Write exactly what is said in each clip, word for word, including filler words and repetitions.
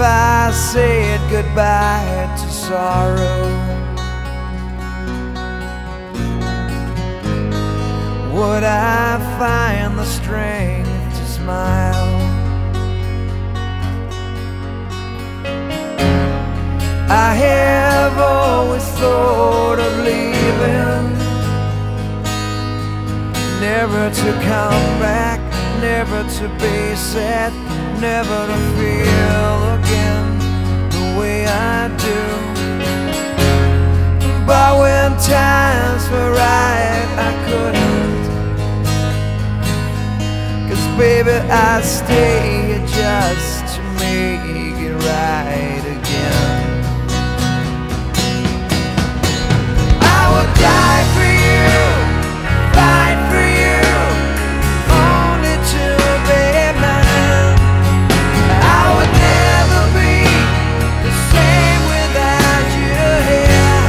I said goodbye to sorrow, would I find the strength to smile? I have always thought of leaving, never to come back, never to be sad, never to feel again the way I do. But when times were right, I couldn't, 'cause baby, I stay just to make it right again. I would die for you, fight for you, only to be mine. I would never be the same without you here.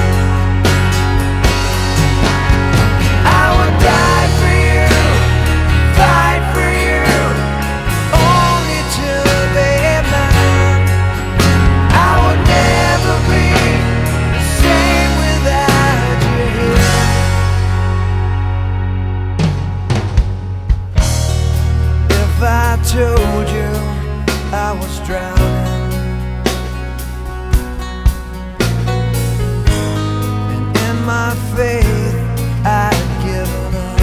I would die for you, fight for you, only to be mine. I would never be the same without you here. If I told you I was drowning, and in my faith I'd given up,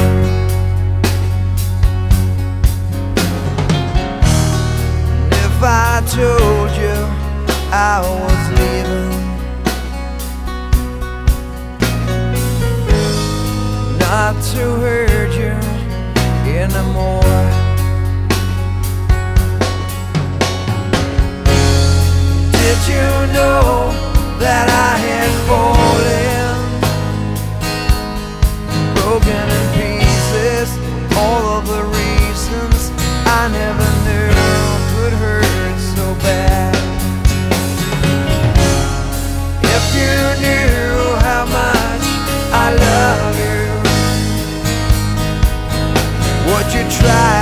and if I told you I was leaving, not to hurt you anymore, did you know that I had fallen, broken in pieces, all of the reasons I never knew could hurt so bad? If you knew how much I love you, would you try